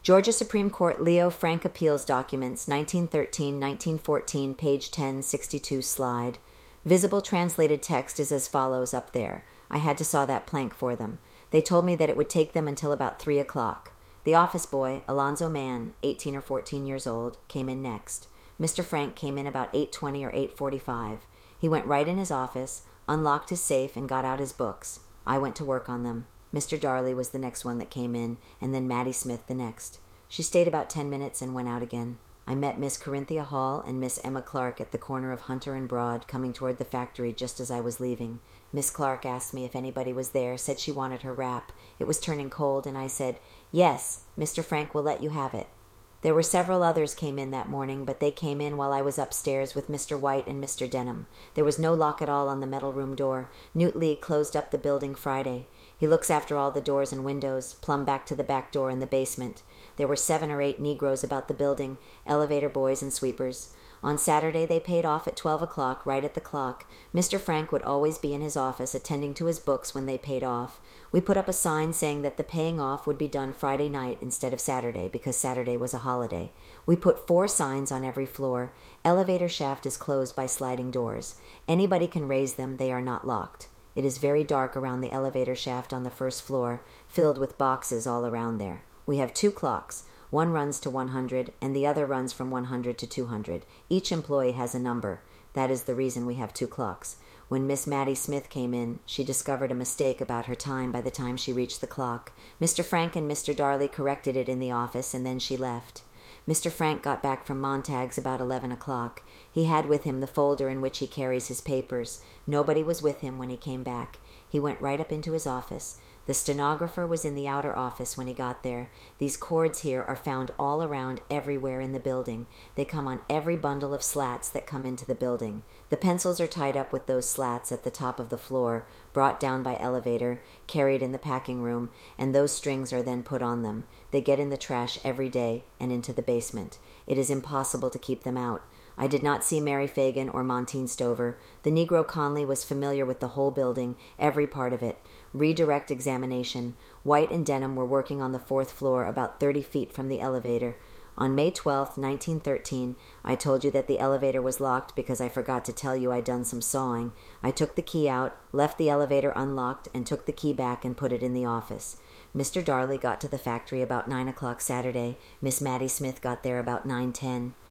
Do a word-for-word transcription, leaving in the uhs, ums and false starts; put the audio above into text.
Georgia Supreme Court Leo Frank Appeals Documents, nineteen thirteen to nineteen fourteen, page ten sixty-two slide. Visible translated text is as follows up there. I had to saw that plank for them. They told me that it would take them until about three o'clock. The office boy, Alonzo Mann, eighteen or fourteen years old, came in next. Mister Frank came in about eight twenty or eight forty-five. He went right in his office, unlocked his safe, and got out his books. I went to work on them. Mister Darley was the next one that came in, and then Maddie Smith the next. She stayed about ten minutes and went out again. I met Miss Corinthia Hall and Miss Emma Clark at the corner of Hunter and Broad, coming toward the factory just as I was leaving. Miss Clark asked me if anybody was there, said she wanted her wrap. It was turning cold, and I said, "Yes, Mister Frank will let you have it." There were several others came in that morning, but they came in while I was upstairs with Mister White and Mister Denham. There was no lock at all on the metal room door. Newt Lee closed up the building Friday. He looks after all the doors and windows, plumb back to the back door in the basement. There were seven or eight Negroes about the building, elevator boys and sweepers. On Saturday they paid off at twelve o'clock, right at the clock. Mister Frank would always be in his office attending to his books when they paid off. We put up a sign saying that the paying off would be done Friday night instead of Saturday, because Saturday was a holiday. We put four signs on every floor. Elevator shaft is closed by sliding doors. Anybody can raise them. They are not locked. It is very dark around the elevator shaft on the first floor, filled with boxes all around there. We have two clocks. One runs to one hundred, and the other runs from one hundred to two hundred. Each employee has a number. That is the reason we have two clocks. When Miss Maddie Smith came in, she discovered a mistake about her time by the time she reached the clock. Mister Frank and Mister Darley corrected it in the office, and then she left. Mister Frank got back from Montag's about eleven o'clock. He had with him the folder in which he carries his papers. Nobody was with him when he came back. He went right up into his office. The stenographer was in the outer office when he got there. These cords here are found all around everywhere in the building. They come on every bundle of slats that come into the building. The pencils are tied up with those slats at the top of the floor, brought down by elevator, carried in the packing room, and those strings are then put on them. They get in the trash every day and into the basement. It is impossible to keep them out. I did not see Mary Fagan or Montine Stover. The Negro Conley was familiar with the whole building, every part of it. Redirect examination. White and Denham were working on the fourth floor, about thirty feet from the elevator. On May twelfth, nineteen thirteen, I told you that the elevator was locked because I forgot to tell you I'd done some sawing. I took the key out, left the elevator unlocked, and took the key back and put it in the office. Mister Darley got to the factory about nine o'clock Saturday. Miss Maddie Smith got there about nine ten.